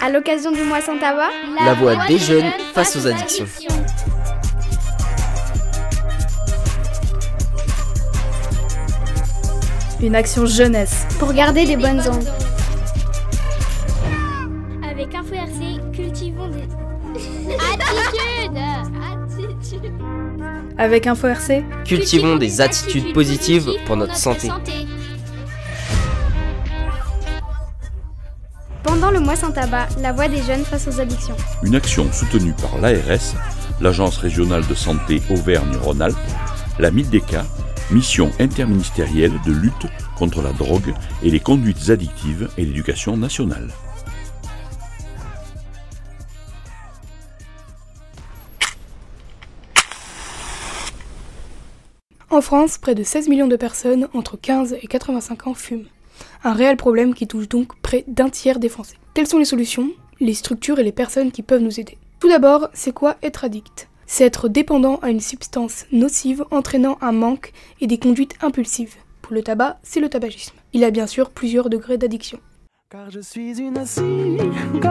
À l'occasion du mois sans tabac, la voix des jeunes face aux addictions. Une action jeunesse pour garder des bonnes ondes. Avec Info RC, cultivons des attitudes. Avec Info RC, cultivons des attitudes positives pour notre santé. Pendant le mois sans tabac, la voix des jeunes face aux addictions. Une action soutenue par l'ARS, l'Agence régionale de santé Auvergne-Rhône-Alpes, la MIDECA, mission interministérielle de lutte contre la drogue et les conduites addictives et l'éducation nationale. En France, près de 16 millions de personnes entre 15 et 85 ans fument. Un réel problème qui touche donc près d'un tiers des Français. Quelles sont les solutions, les structures et les personnes qui peuvent nous aider ? Tout d'abord, c'est quoi être addict ? C'est être dépendant à une substance nocive entraînant un manque et des conduites impulsives. Pour le tabac, c'est le tabagisme. Il y a bien sûr plusieurs degrés d'addiction. Car je suis une cigarette,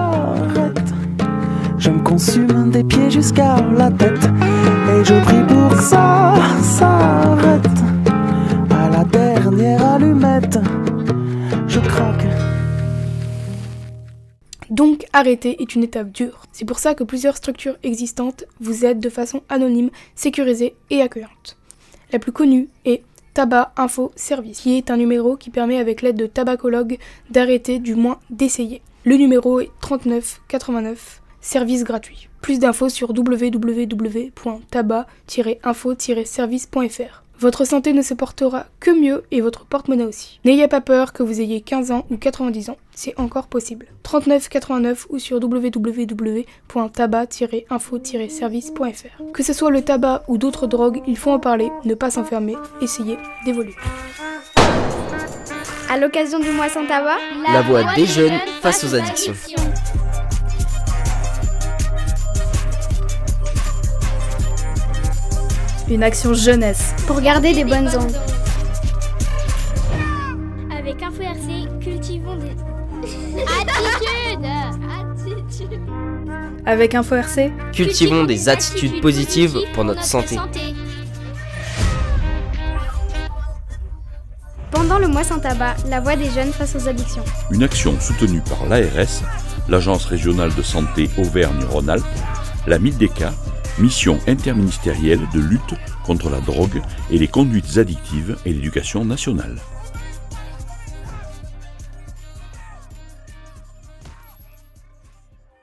je me consume des pieds jusqu'à la tête, et je prie pour que ça s'arrête. À la dernière allumette, je craque. Donc arrêter est une étape dure. C'est pour ça que plusieurs structures existantes vous aident de façon anonyme, sécurisée et accueillante. La plus connue est Tabac Info Service, qui est un numéro qui permet avec l'aide de tabacologues d'arrêter, du moins d'essayer. Le numéro est 39 89, service gratuit. Plus d'infos sur www.tabac-info-service.fr. Votre santé ne se portera que mieux et votre porte-monnaie aussi. N'ayez pas peur que vous ayez 15 ans ou 90 ans, c'est encore possible. 39 89 ou sur www.tabac-info-service.fr. Que ce soit le tabac ou d'autres drogues, il faut en parler, ne pas s'enfermer, essayer d'évoluer. À l'occasion du mois sans tabac, la voix des jeunes face aux addictions. une action jeunesse pour garder des bonnes ondes. Avec Info RC, cultivons des attitudes. Avec Info RC, cultivons des attitudes positives pour notre santé. Pendant le mois sans tabac, la voix des jeunes face aux addictions. Une action soutenue par l'ARS, l'Agence régionale de santé Auvergne-Rhône-Alpes, la MIDECA, mission interministérielle de lutte contre la drogue et les conduites addictives et l'éducation nationale.